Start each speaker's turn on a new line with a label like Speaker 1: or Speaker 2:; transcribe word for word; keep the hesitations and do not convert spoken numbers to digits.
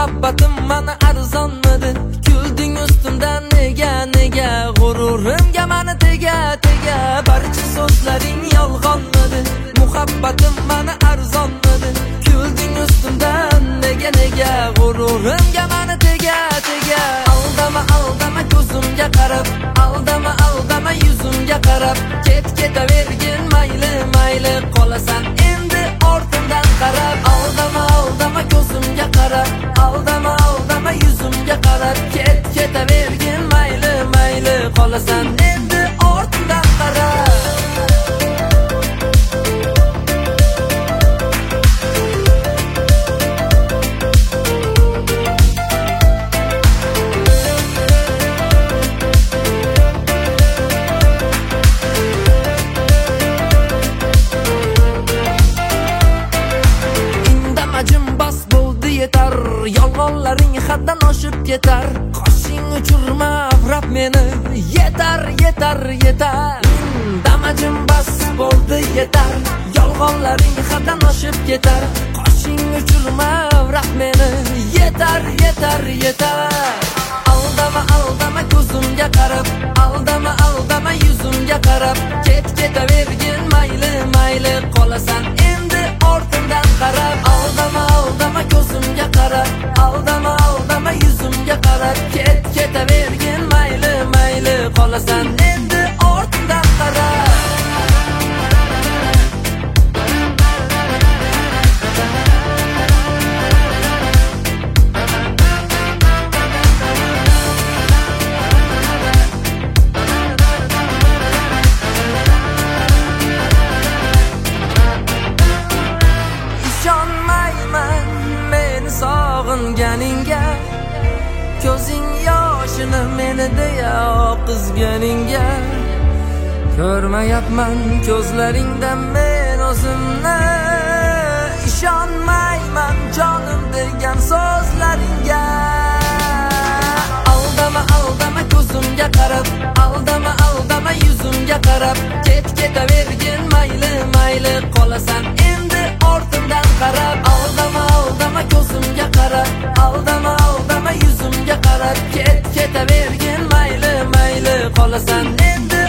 Speaker 1: muhabbatim mana arzonmidi? Kulding ustimdan nega nega? G'ururimga mani tega tega. Barcha so'zlaring yolg'onmidi? Muhabbatim mana arzonmidi? Kulding ustimdan nega nega? G'ururimga mani tega tega. Aldama aldama ko'zimga qarab, aldama aldama yuzimga qarab, ket ketavergin mayli mayli, qolasan endi ortimdan qarab. Aldama aldama ko'zimga qarab, aldama aldama yuzimga qarab, ket ketavergin mayli mayli, qolasan endi ortimdan qarab. Yolg'onlaring haddan oshib ketar. Qoshing uchirma avrab meni. Yetar yetar yetar. Damajim bas bo'ldi yetar. Yolg'onlaring haddan oshib ketar. Qoshing uchirma avrab meni. Yetar yetar yetar. Aldama aldama ko'zimga qarab, aldama aldama yuzimga qarab, ket ketavergin mayli mayli, qolasan endi ortimdan qarab. Aldama aldama ko'zimga qarab, aldama aldama yuzimga qarab, ket ketavergin mayli mayli, qolasan endi ortimdan qarab. Ishonmayman meni sog'inganingga, ko'zing yoshini meni deya oqizganingga. Ko'rmayapman ko'zlaringdan men o'zimni. Ishonmayman jonim degan so'zlaringga. Aldama aldama ko'zimga qarab, aldama aldama yuzimga qarab, ket ketavergin mayli mayli, qolasan endi ortimdan qarab. Aldama aldama ko'zimga qarab, aldama aldama yuzimga qarab, ket ketavergin mayli mayli, qolasan endi